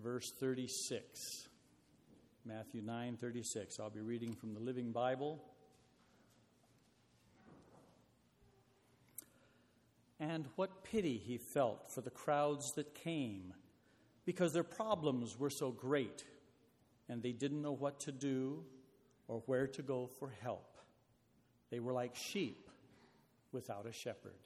verse 36. Matthew 9:36. I'll be reading from the Living Bible. And what pity he felt for the crowds that came, because their problems were so great, and they didn't know what to do or where to go for help. They were like sheep without a shepherd.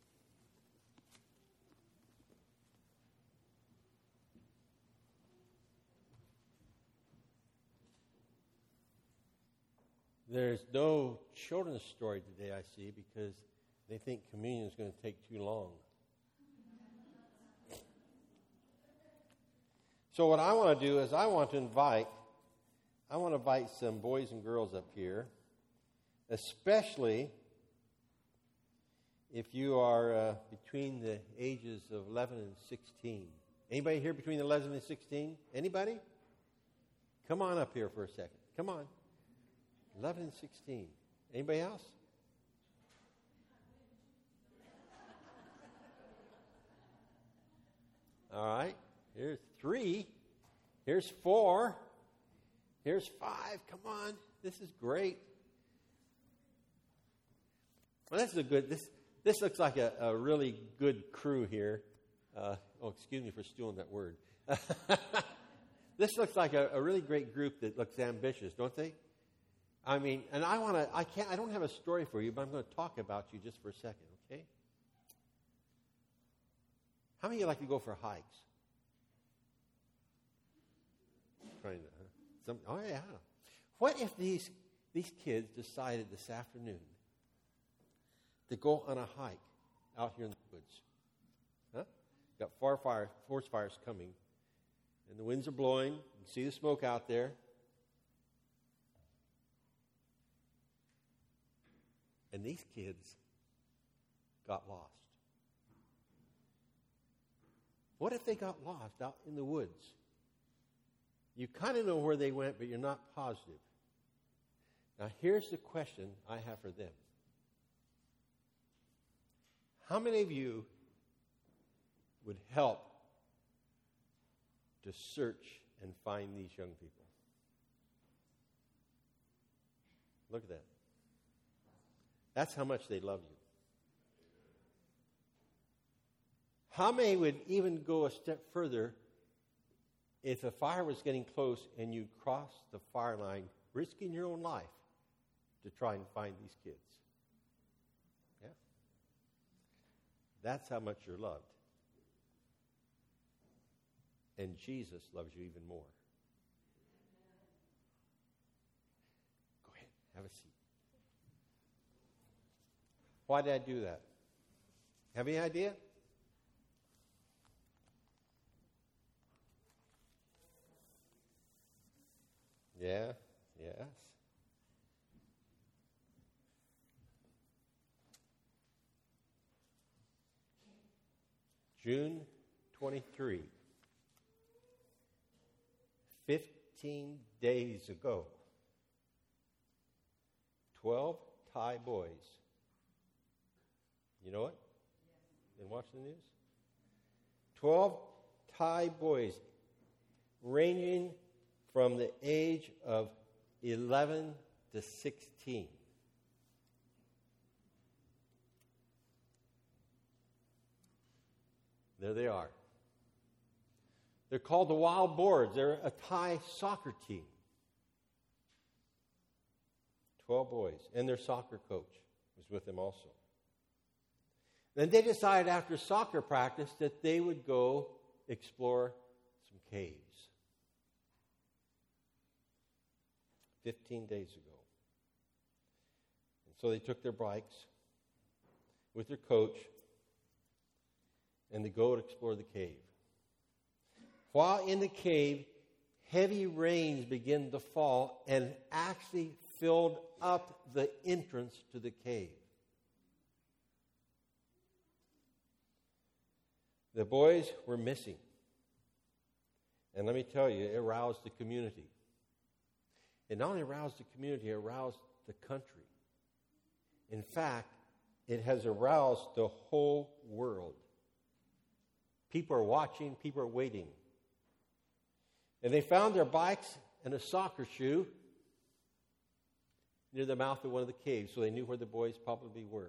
There's no children's story today, I see, because they think communion is going to take too long. So what I want to do is I want to invite some boys and girls up here, especially if you are between the ages of 11 and 16. Anybody here between 11 and 16? Anybody? Come on up here for a second. Come on. 11 and 16. Anybody else? All right. Here's 3. Here's 4. Here's 5. Come on. This is great. Well, this is a good. This looks like a really good crew here. Excuse me for stealing that word. This looks like a really great group that looks ambitious, don't they? I mean, and I don't have a story for you, but I'm going to talk about you just for a second, okay? How many of you like to go for hikes? Trying to, oh yeah. What if these kids decided this afternoon to go on a hike out here in the woods? Huh? Got forest fires coming, and the winds are blowing. You can see the smoke out there. And these kids got lost. What if they got lost out in the woods? You kind of know where they went, but you're not positive. Now, here's the question I have for them. How many of you would help to search and find these young people? Look at that. That's how much they love you. How many would even go a step further if a fire was getting close and you crossed the fire line, risking your own life to try and find these kids? Yeah. That's how much you're loved. And Jesus loves you even more. Go ahead, have a seat. Why did I do that? Have any idea? Yeah, yes. June 23, 15 days ago, 12 Thai boys. You know it? Been watching the news? 12 Thai boys ranging from the age of 11 to 16. There they are. They're called the Wild Boars. They're a Thai soccer team. 12 boys. And their soccer coach was with them also. Then they decided after soccer practice that they would go explore some caves. 15 days ago. And so they took their bikes with their coach and they go to explore the cave. While in the cave, heavy rains began to fall and actually filled up the entrance to the cave. The boys were missing. And let me tell you, it aroused the community. It not only aroused the community, it aroused the country. In fact, it has aroused the whole world. People are watching, people are waiting. And they found their bikes and a soccer shoe near the mouth of one of the caves, so they knew where the boys probably were.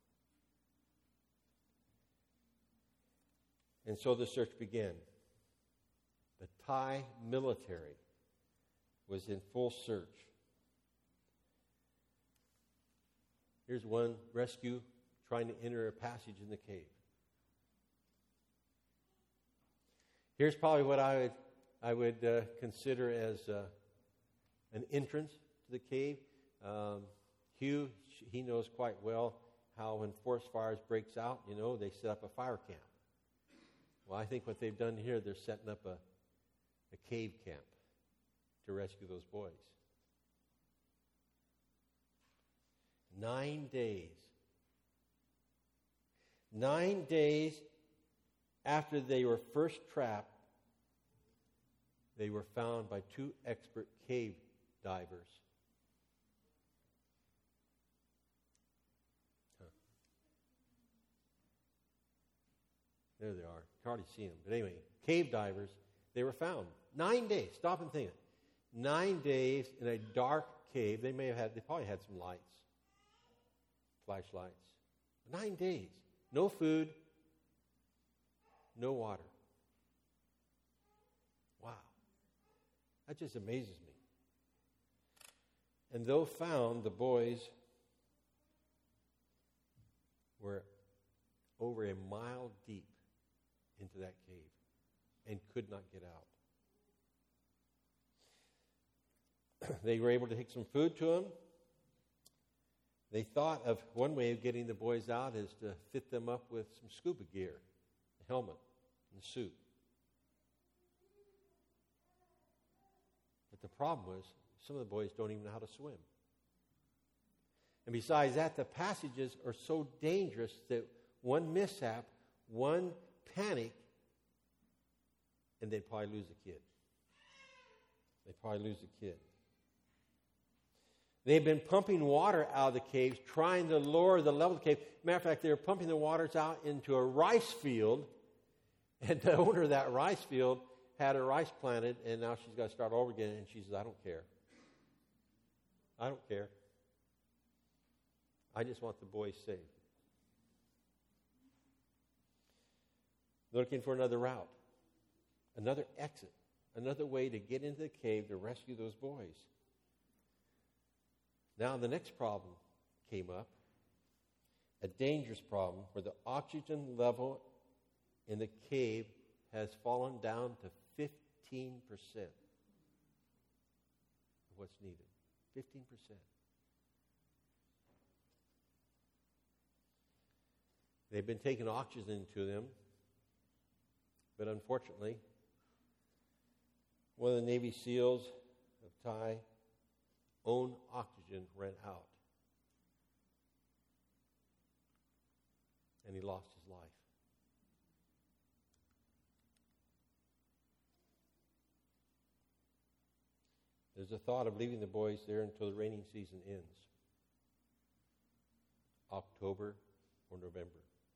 And so the search began. The Thai military was in full search. Here's one rescue trying to enter a passage in the cave. Here's probably what I would consider as an entrance to the cave. Hugh, he knows quite well how when forest fires breaks out, they set up a fire camp. Well, I think what they've done here, they're setting up a cave camp to rescue those boys. 9 days. 9 days after they were first trapped, they were found by 2 expert cave divers. There they are. You can hardly see them. But anyway, cave divers, they were found. 9 days. Stop and think. 9 days in a dark cave. They probably had some lights, flashlights. 9 days. No food, no water. Wow. That just amazes me. And though found, the boys were over a mile deep into that cave and could not get out. They were able to take some food to them. They thought of one way of getting the boys out is to fit them up with some scuba gear, a helmet, and a suit. But the problem was some of the boys don't even know how to swim. And besides that, the passages are so dangerous that one mishap, one panic, and they'd probably lose the kid. They've been pumping water out of the caves, trying to lower the level of the cave. Matter of fact, they were pumping the waters out into a rice field, and the owner of that rice field had her rice planted, and now she's got to start over again, and she says, I don't care. I just want the boys saved. They're looking for another route, another exit, another way to get into the cave to rescue those boys. Now the next problem came up, a dangerous problem where the oxygen level in the cave has fallen down to 15% of what's needed. 15%. They've been taking oxygen to them, but unfortunately, one of the Navy SEALs of Thai own oxygen ran out. And he lost his life. There's a thought of leaving the boys there until the raining season ends. October or November.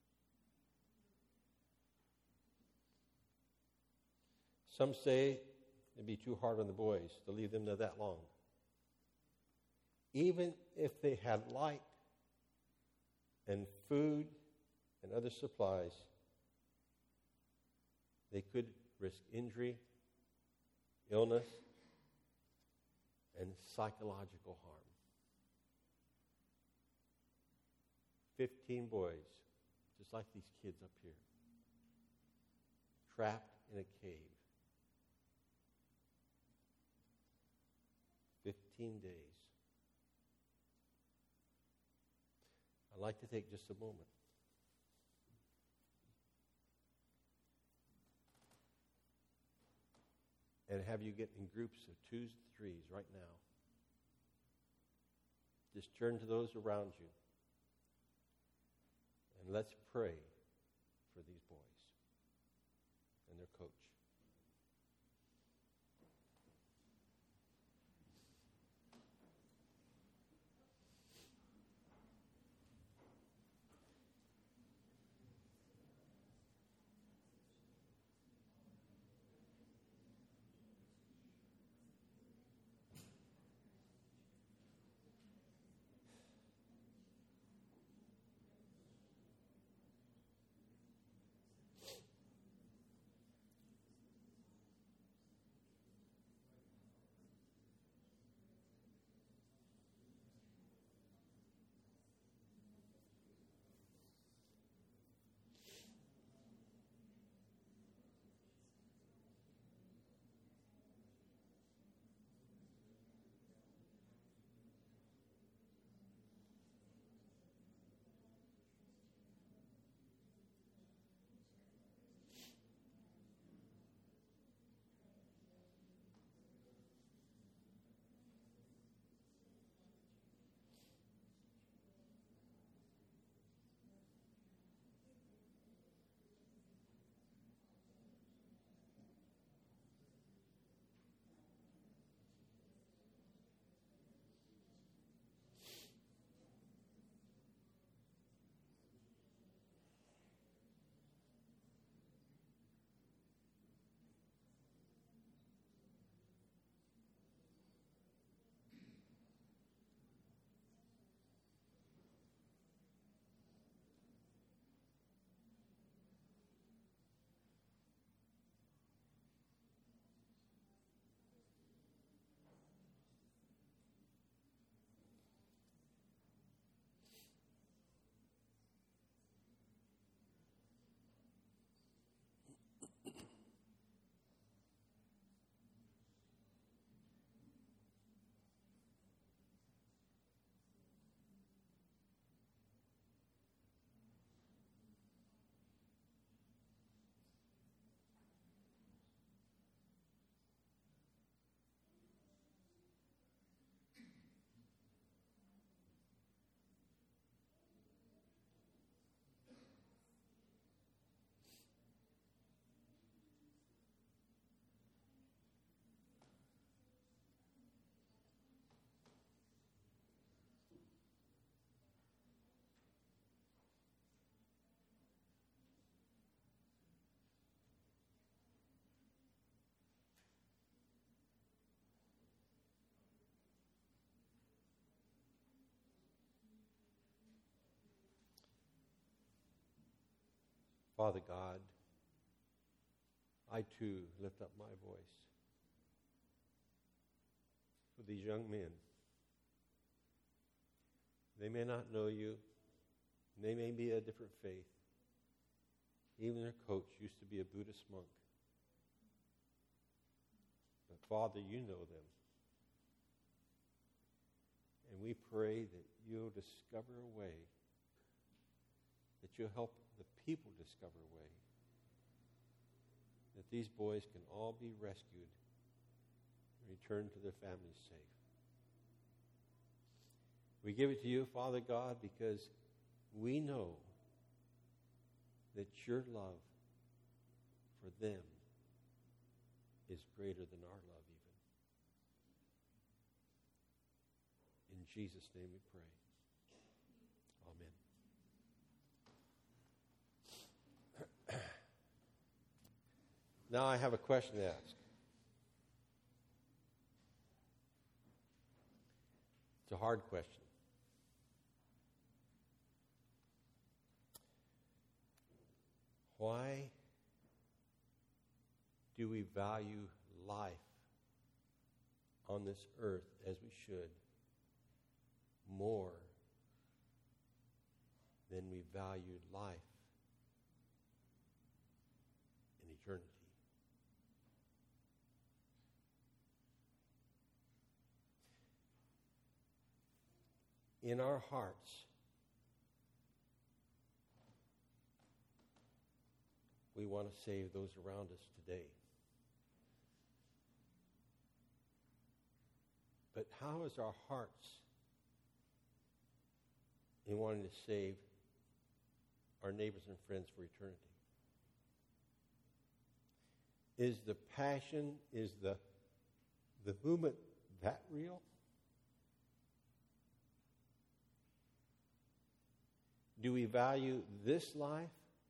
Some say it'd be too hard on the boys to leave them there that long. Even if they had light and food and other supplies, they could risk injury, illness, and psychological harm. 15 boys, just like these kids up here, trapped in a cave. 15 days. I'd like to take just a moment and have you get in groups of 2s to 3s right now. Just turn to those around you and let's pray for these boys and their coach. Father God, I too lift up my voice for these young men. They may not know you. They may be a different faith. Even their coach used to be a Buddhist monk. But Father, you know them. And we pray that you'll discover a way, that you'll help the people discover a way, that these boys can all be rescued and returned to their families safe. We give it to you, Father God, because we know that your love for them is greater than our love even. In Jesus' name we pray. Amen. Now I have a question to ask. It's a hard question. Why do we value life on this earth as we should more than we value life in eternity? In our hearts, we want to save those around us today. But how is our hearts in wanting to save our neighbors and friends for eternity? Is the passion, is the movement that real? Do we value this life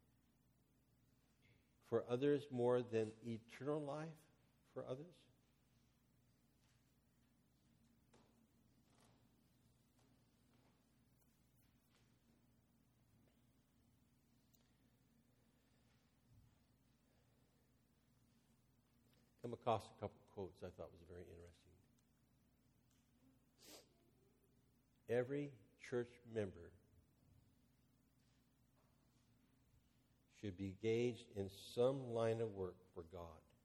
for others more than eternal life for others? Come across a couple of quotes I thought was very interesting. Every church member should be engaged in some line of work for God.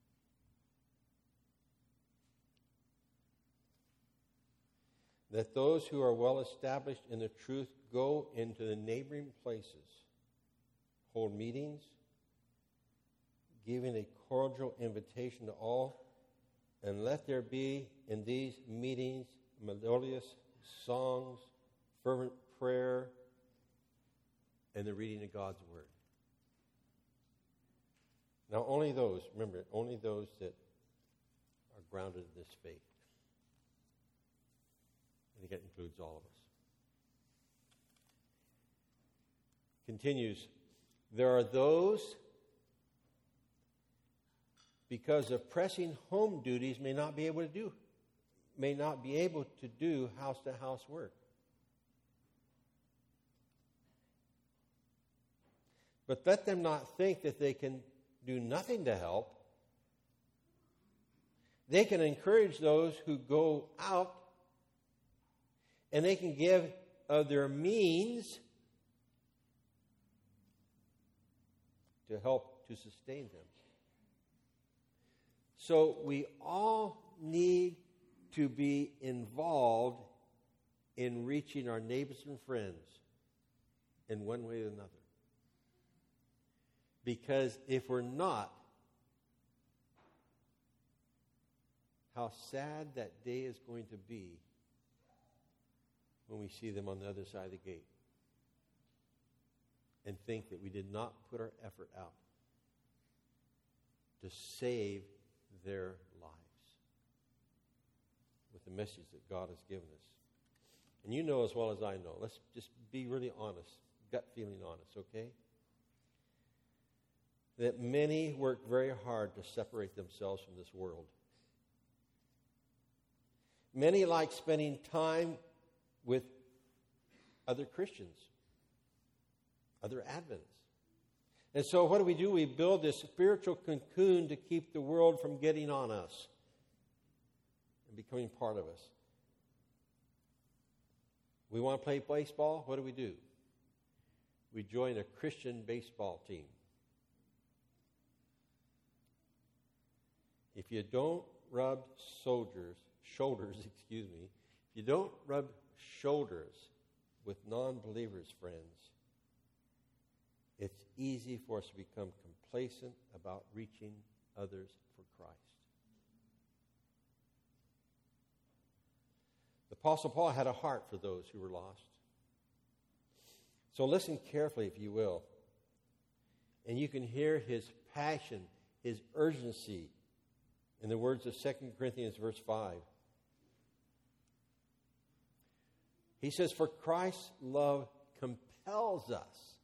That those who are well established in the truth go into the neighboring places, hold meetings, giving a cordial invitation to all, and let there be in these meetings melodious songs, fervent prayer, and the reading of God's Word. Now, only those that are grounded in this faith. I think that includes all of us. Continues, there are those, because of pressing home duties, may not be able to do house-to-house work. But let them not think that they can do nothing to help. They can encourage those who go out, and they can give of their means to help to sustain them. So we all need to be involved in reaching our neighbors and friends in one way or another. Because if we're not, how sad that day is going to be when we see them on the other side of the gate and think that we did not put our effort out to save their lives with the message that God has given us. And you know as well as I know, let's just be really honest, gut feeling honest, okay? That many work very hard to separate themselves from this world. Many like spending time with other Christians, other Adventists. And so what do? We build this spiritual cocoon to keep the world from getting on us and becoming part of us. We want to play baseball. What do? We join a Christian baseball team. If you don't rub shoulders, if you don't rub shoulders with non-believers, friends, it's easy for us to become complacent about reaching others for Christ. The Apostle Paul had a heart for those who were lost. So listen carefully, if you will, and you can hear his passion, his urgency, in the words of 2 Corinthians verse 5. He says, "For Christ's love compels us."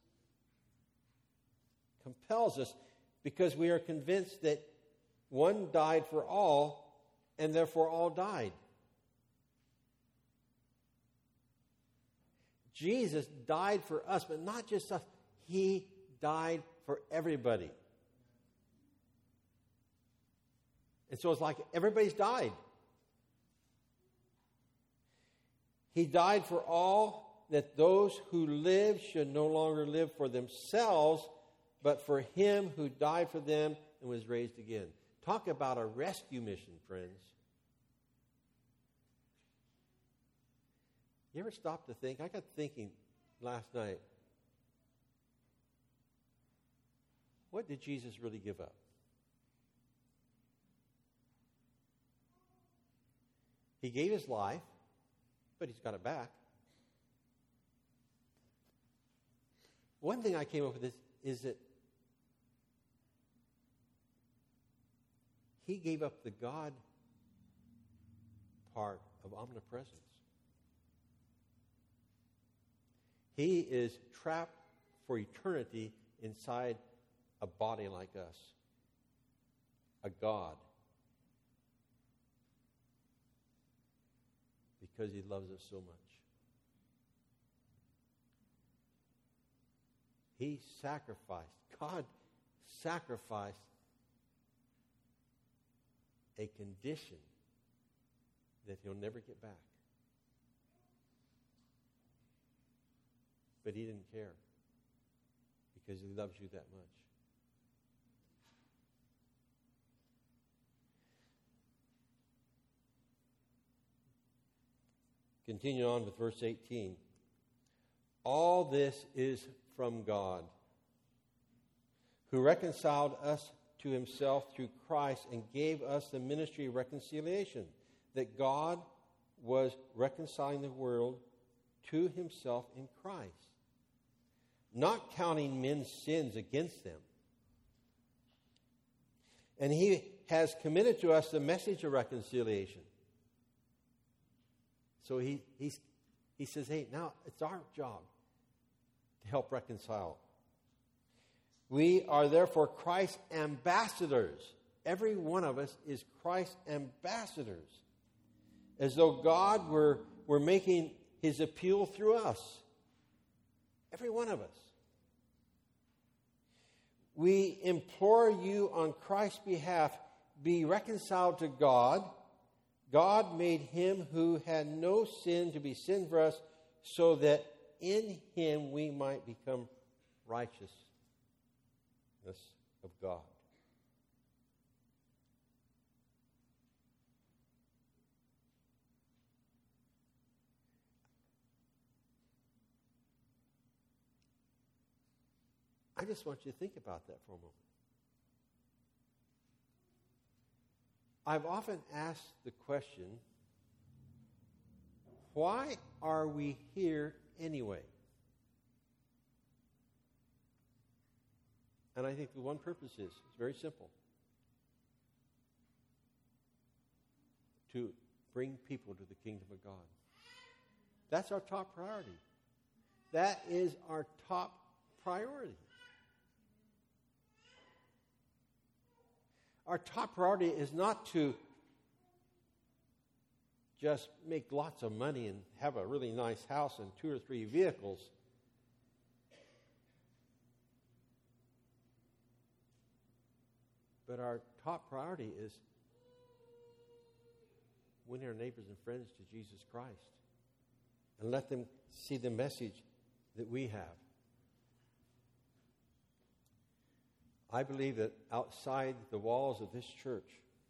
Compels us because we are convinced that one died for all, and therefore all died. Jesus died for us, but not just us. He died for everybody. And so it's like everybody's died. He died for all, that those who live should no longer live for themselves, but for him who died for them and was raised again. Talk about a rescue mission, friends. You ever stop to think? I got thinking last night, what did Jesus really give up? He gave his life, but he's got it back. One thing I came up with is that he gave up the God part of omnipresence. He is trapped for eternity inside a body like us, a God, because he loves us so much. God sacrificed a condition that he'll never get back. But he didn't care because he loves you that much. Continue on with verse 18. All this is from God, who reconciled us to himself through Christ and gave us the ministry of reconciliation, that God was reconciling the world to himself in Christ, not counting men's sins against them. And he has committed to us the message of reconciliation. So he says, hey, now it's our job to help reconcile. We are therefore Christ's ambassadors. Every one of us is Christ's ambassadors, as though God were making his appeal through us. Every one of us. We implore you on Christ's behalf, be reconciled to God. God made him who had no sin to be sin for us, so that in him we might become righteousness of God. I just want you to think about that for a moment. I've often asked the question, why are we here anyway? And I think the one purpose is, it's very simple. To bring people to the kingdom of God. That's our top priority. That is our top priority. Our top priority is not to just make lots of money and have a really nice house and 2 or 3 vehicles. But our top priority is winning our neighbors and friends to Jesus Christ and let them see the message that we have. I believe that outside the walls of this church,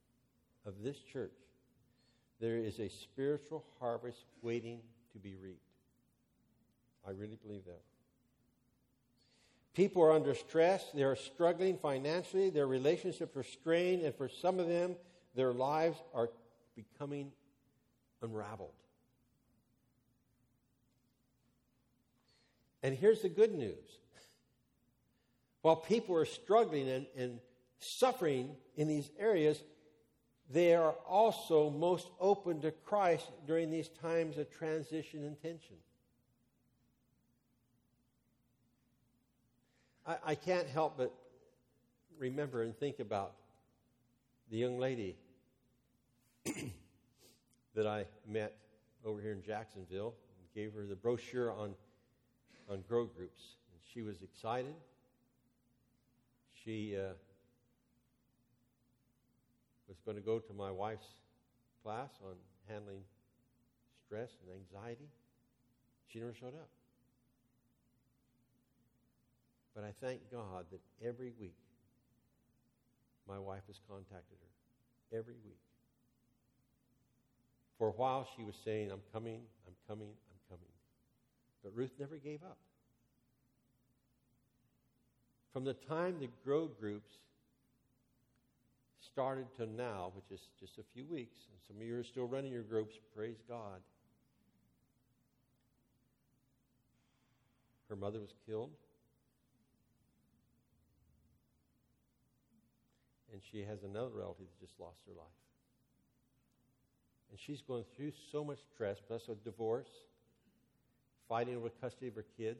there is a spiritual harvest waiting to be reaped. I really believe that. People are under stress. They are struggling financially. Their relationships are strained. And for some of them, their lives are becoming unraveled. And here's the good news. While people are struggling and suffering in these areas, they are also most open to Christ during these times of transition and tension. I can't help but remember and think about the young lady that I met over here in Jacksonville and gave her the brochure on grow groups. And she was excited. She was going to go to my wife's class on handling stress and anxiety. She never showed up. But I thank God that every week my wife has contacted her. Every week. For a while she was saying, I'm coming. But Ruth never gave up. From the time the grow groups started to now, which is just a few weeks, and some of you are still running your groups, praise God. Her mother was killed. And she has another relative that just lost her life. And she's going through so much stress, plus a divorce, fighting over custody of her kids.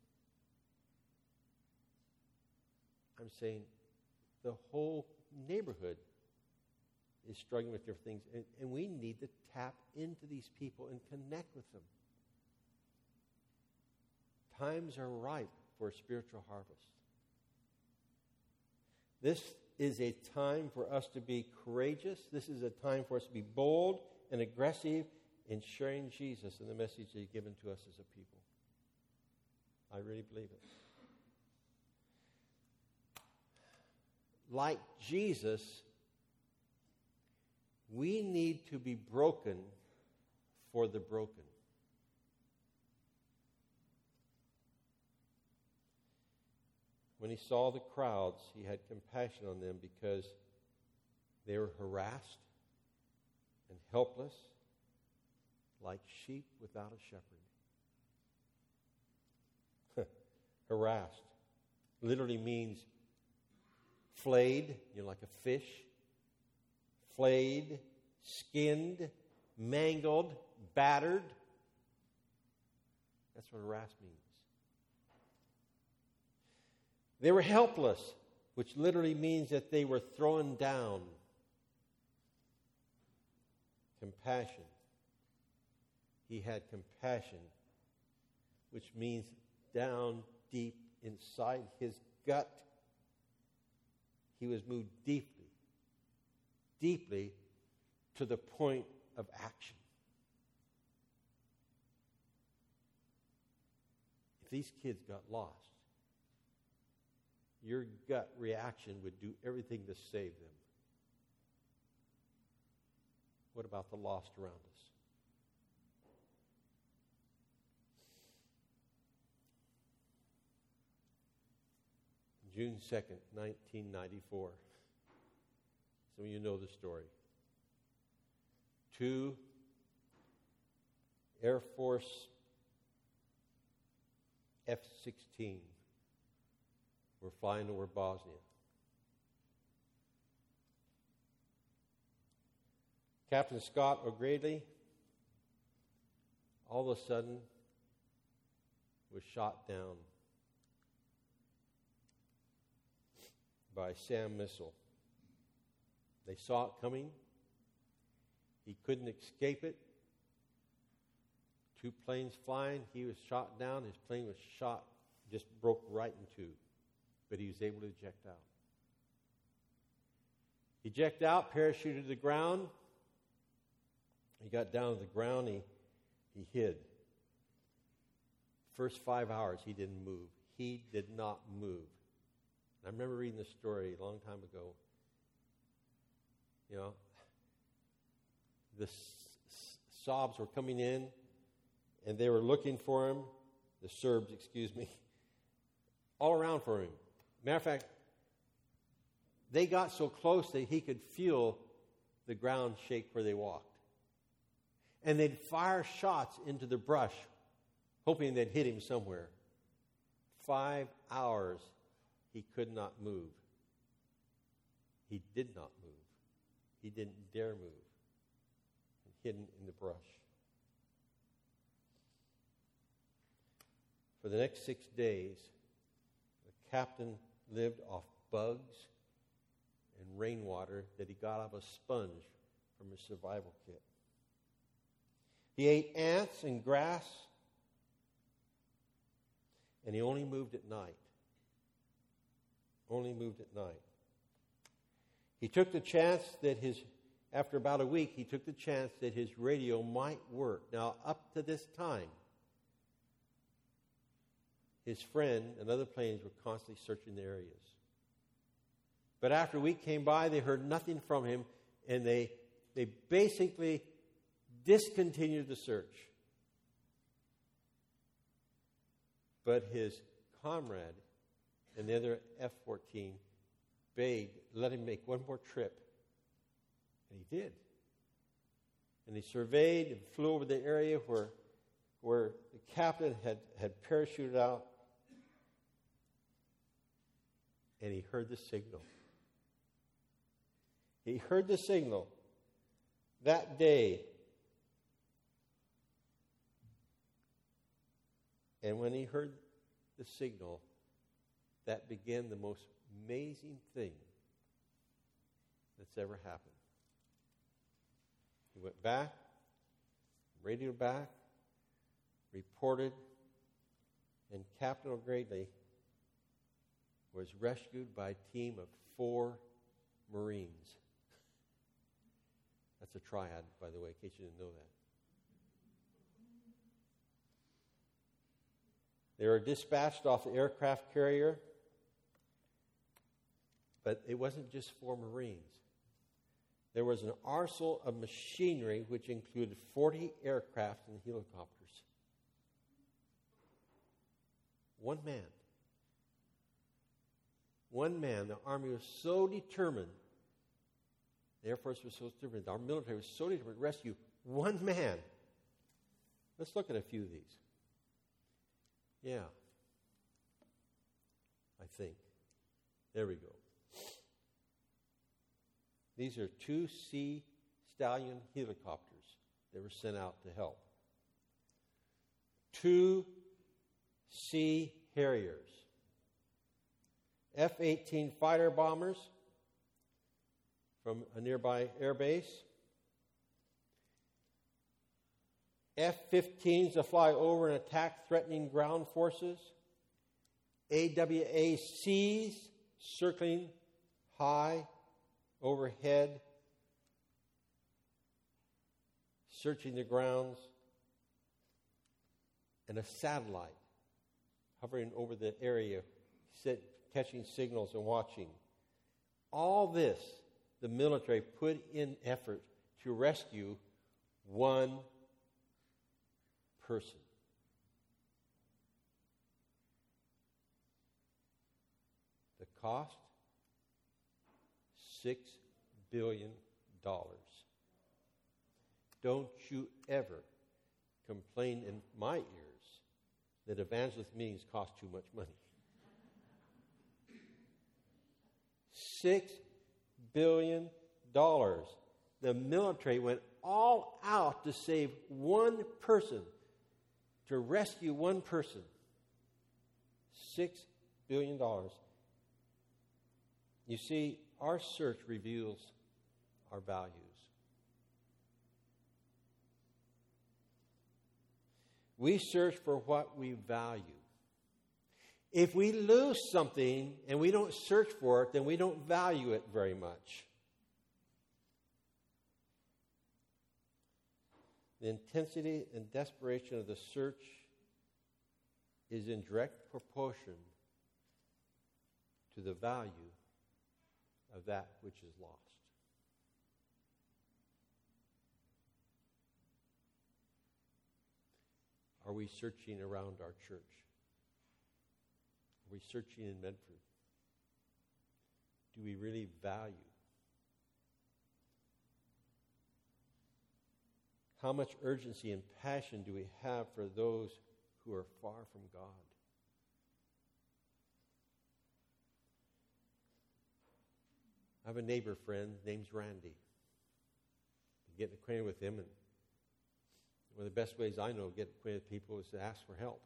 I'm saying the whole neighborhood is struggling with different things. And we need to tap into these people and connect with them. Times are ripe for a spiritual harvest. This is a time for us to be courageous. This is a time for us to be bold and aggressive in sharing Jesus and the message that He's given to us as a people. I really believe it. Like Jesus, we need to be broken for the broken. When He saw the crowds, He had compassion on them because they were harassed and helpless, like sheep without a shepherd. Harassed literally means flayed, like a fish. Flayed, skinned, mangled, battered. That's what harassed means. They were helpless, which literally means that they were thrown down. Compassion. He had compassion, which means down deep inside his gut, he was moved deeply, deeply to the point of action. If these kids got lost, your gut reaction would do everything to save them. What about the lost around us? June 2nd, 1994. Some of you know the story. 2 Air Force F-16 were flying over Bosnia. Captain Scott O'Grady, all of a sudden, was shot down by a SAM missile. They saw it coming. He couldn't escape it. 2 planes flying. He was shot down. His plane was shot, just broke right in 2. But he was able to eject out. He jacked out, parachuted to the ground. He got down to the ground. He hid. First 5 hours, he didn't move. He did not move. I remember reading this story a long time ago. You know, the Sobs were coming in, and they were looking for him. The Serbs, all around for him. Matter of fact, they got so close that he could feel the ground shake where they walked. And they'd fire shots into the brush, hoping they'd hit him somewhere. 5 hours, he could not move. He did not move. He didn't dare move. Hidden in the brush. For the next 6 days, the captain lived off bugs and rainwater that he got out of a sponge from his survival kit. He ate ants and grass, and he only moved at night. Only moved at night. He took the chance that after about a week, he took the chance that his radio might work. Now, up to this time, his friend and other planes were constantly searching the areas. But after a week came by, they heard nothing from him, and they basically discontinued the search. But his comrade and the other F-14 begged, let him make one more trip. And he did. And he surveyed and flew over the area where the captain had parachuted out. And he heard the signal. He heard the signal that day. And when he heard the signal, that began the most amazing thing that's ever happened. He went back, radioed back, reported, and Captain O'Grady was rescued by a team of 4 Marines. That's a triad, by the way, in case you didn't know that. They were dispatched off the aircraft carrier, but it wasn't just 4 Marines. There was an arsenal of machinery which included 40 aircraft and helicopters. One man. One man. The Army was so determined. The Air Force was so determined. Our military was so determined to rescue one man. Let's look at a few of these. Yeah. I think. There we go. These are 2 Sea Stallion helicopters that were sent out to help. 2 Sea Harriers. F-18 fighter bombers from a nearby air base. F-15s to fly over and attack threatening ground forces. AWACs circling high overhead, searching the grounds, and a satellite hovering over the area, catching signals and watching. All this, the military put in effort to rescue one person. The cost? $6 billion. Don't you ever complain in my ears that evangelist meetings cost too much money. $6 billion. The military went all out to save one person, to rescue one person. $6 billion. You see, our search reveals our values. We search for what we value. If we lose something and we don't search for it, then we don't value it very much. The intensity and desperation of the search is in direct proportion to the value of that which is lost. Are we searching around our church? Are we searching in Medford? Do we really value? How much urgency and passion do we have for those who are far from God? I have a neighbor friend, name's Randy. Getting acquainted with him, and one of the best ways I know to get acquainted with people is to ask for help.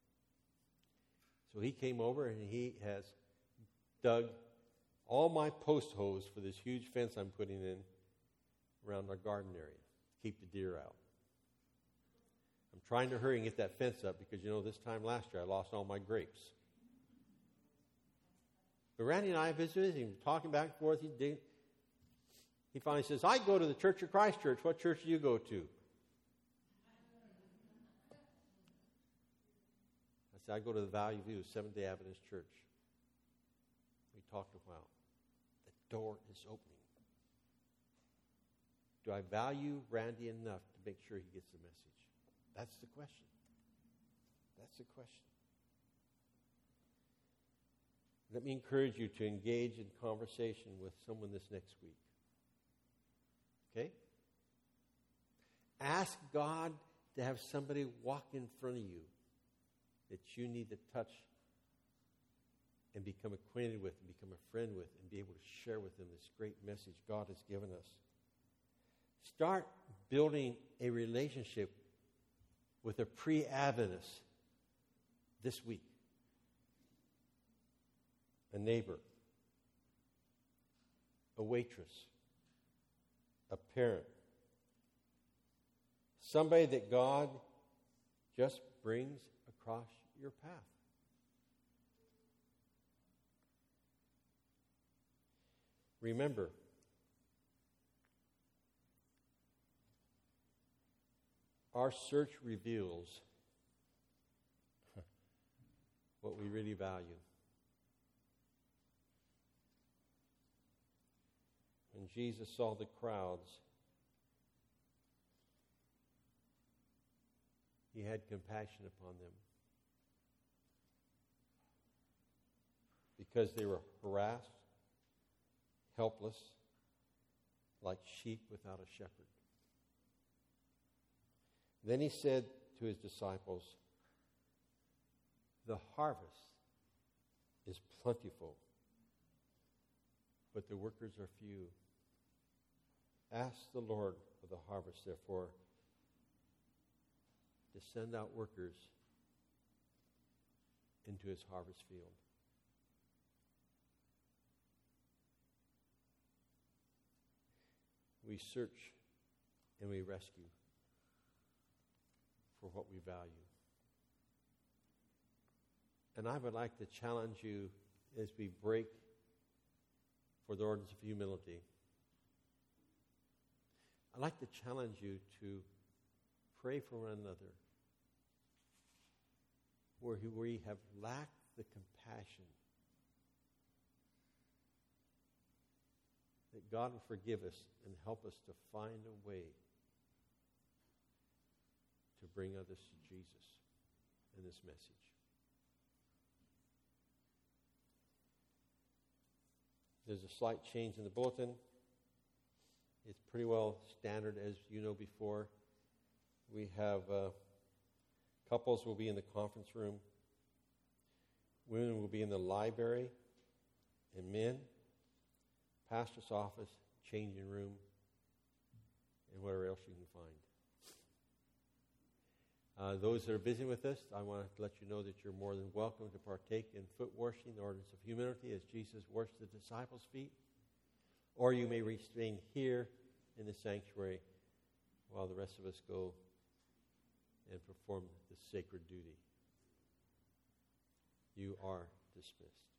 So he came over and he has dug all my post holes for this huge fence I'm putting in around our garden area to keep the deer out. I'm trying to hurry and get that fence up because, this time last year I lost all my grapes. But Randy and I visited, he was talking back and forth. He finally says, I go to the Church of Christ Church. What church do you go to? I said, I go to the Valley View Seventh-day Adventist Church. We talked a while. The door is opening. Do I value Randy enough to make sure he gets the message? That's the question. That's the question. Let me encourage you to engage in conversation with someone this next week. Okay? Ask God to have somebody walk in front of you that you need to touch and become acquainted with and become a friend with and be able to share with them this great message God has given us. Start building a relationship with a pre-Adventist this week. A neighbor, a waitress, a parent, somebody that God just brings across your path. Remember, our search reveals what we really value. When Jesus saw the crowds, he had compassion upon them because they were harassed, helpless, like sheep without a shepherd. Then he said to his disciples, the harvest is plentiful, but the workers are few. Ask the Lord of the harvest, therefore, to send out workers into his harvest field. We search and we rescue for what we value. And I would like to challenge you as we break for the ordinance of humility. I'd like to challenge you to pray for one another where we have lacked the compassion, that God will forgive us and help us to find a way to bring others to Jesus in this message. There's a slight change in the bulletin. It's pretty well standard as you know before. We have couples will be in the conference room. Women will be in the library. And men, pastor's office, changing room, and whatever else you can find. Those that are visiting with us, I want to let you know that you're more than welcome to partake in foot washing, the ordinance of humility, as Jesus washed the disciples' feet. Or you may remain here in the sanctuary while the rest of us go and perform the sacred duty. You are dismissed.